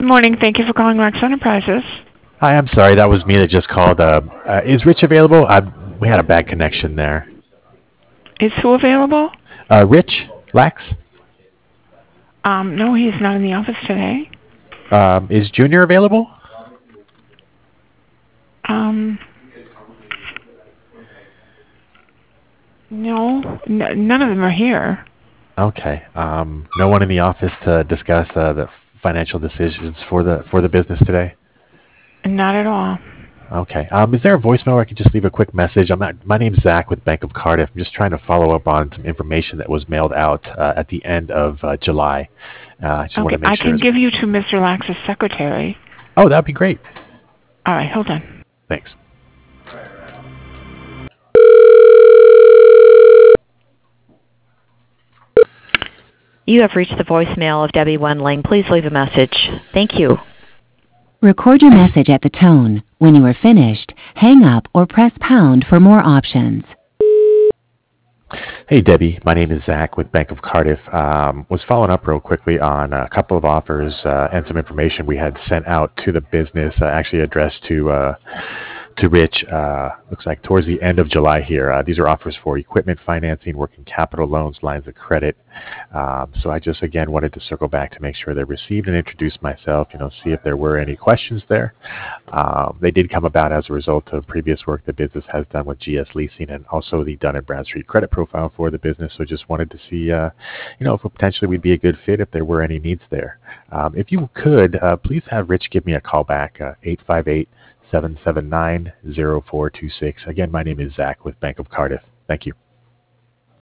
Good morning. Thank you for calling Rex Enterprises. Hi, I'm sorry. That was me that just called. Is Rich available? We had a bad connection there. Is who available? Rich? Lax? No, he's not in the office today. Is Junior available? Um, no, none of them are here. Okay. No one in the office to discuss the financial decisions for the business today. Not at all. Okay. Is there a voicemail where I can just leave a quick message? My name's Zach with Bank of Cardiff. I'm just trying to follow up on some information that was mailed out at the end of July. I just want Okay, to make I sure. can give you to Mr. Lax's secretary. Oh, that'd be great. All right, hold on. Thanks. You have reached the voicemail of Debbie Wendling. Please leave a message. Thank you. Record your message at the tone. When you are finished, hang up or press pound for more options. Hey, Debbie. My name is Zach with Bank of Cardiff. Was following up real quickly on a couple of offers and some information we had sent out to the business, actually addressed to Rich. Looks like towards the end of July here. These are offers for equipment financing, working capital loans, lines of credit. So I just, again, wanted to circle back to make sure they received and introduce myself, see if there were any questions there. They did come about as a result of previous work the business has done with GS Leasing and also the Dun & Bradstreet credit profile for the business. So just wanted to see, if potentially we'd be a good fit if there were any needs there. If you could, please have Rich give me a call back, 858-779-0426. Again, my name is Zach with Bank of Cardiff. Thank you.